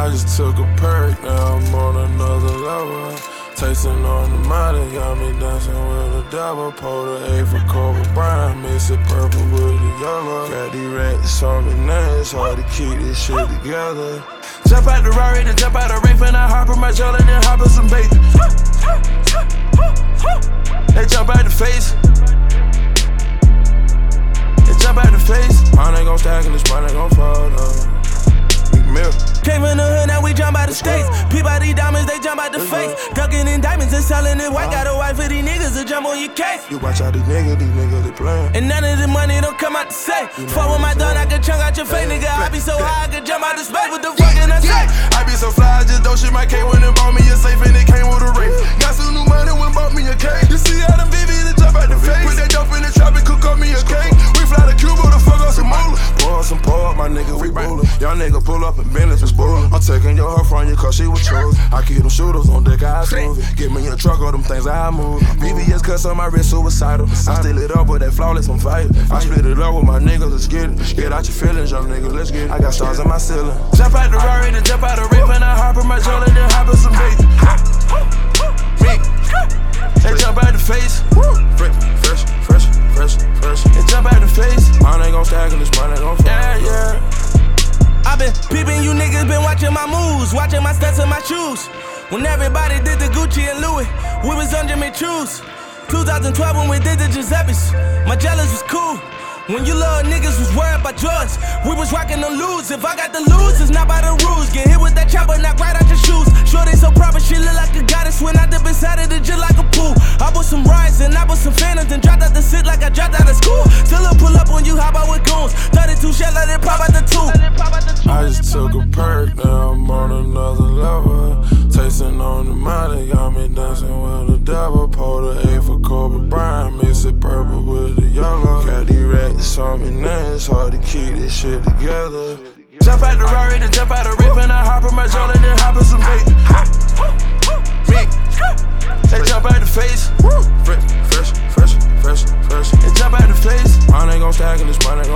I just took a perk, now I'm on another level. Tasting on the molly, got me dancing with the devil. Pour the A for Kobe Bryant, mix it purple with the yellow. Got these rats on me now, it's hard to keep this shit together. Jump out the Rari, then jump out the Wraith, and I hop in my jelly, then hop in some bacon. They jump out the face. They jump out the face. Mine ain't gon' stack and this money gon' fall though. Came from the hood, now we jump out the states. Peep out these diamonds, they jump out the face. Ducking in diamonds and selling it white. Got a wife for these niggas to jump on your case. You watch out these niggas they playin'. And none of the money don't come out the safe. Fuck with my dog, I can chunk out your face, nigga. I be so high, I can jump out the space. What the fuck can I say? I be so fly, I just don't shit my K when it bought me a safe and it came with a ring. Got some new money when bought me a cake. You see how them BBs that jump out the face. Put that dope in the trap and cook up me a cake. We fly to Cuba to fuck up some moolah. Pour some pour up, my nigga, we rollin'. Y'all nigga pull up and Bentley for spoilin'. I'm taking your hoe from you cause she was chose. I keep them shooters on deck, I prove it. Give me a truck, all them things I move. VVS cuts on my wrist, suicidal. I still it up with that flawless, I'm fighting. I split it up with my niggas, let's get it. Get out your feelings, young nigga, let's get it. I got stars in my ceiling. Jump out the Rari, then jump out the Wraith, and I hop in my jelly, then hop in some bacon. They jump out the face. Fresh. They jump out the face. Mine ain't gon' stack and this money gon' fall. Yeah. I been peeping, you niggas been watching my moves, watching my stats and my shoes. When everybody did the Gucci and Louis, we was on Jimmy Choos. 2012 when we did the Giuseppe's, my jealous was cool. When you little niggas was worried about drugs, we was rocking the lose. If I got the lose, it's not by the rules. Get hit with that chopper, knock right out your shoes. Shorty so proper, she look like a goddess. When I dip inside of the just like a pool. I bought some rides and I bought some phantoms, and dropped out the sit like I dropped out of school. Still a pull up when you hop out with goons. 32 shell, let it pop out the two. I just took a perk, now I'm on another level. Tasting on the molly, got me dancing with the devil. Pour the A for Kobe Bryant, mix it purple with the yellow. Got these rats on me now, it's hard to keep this shit together. Jump out the Rari, then jump out the Wraith, and I hop in my jelly, then hop in some bacon. They jump out the face. Fresh. They jump out the face. Mine ain't gon' stack and this money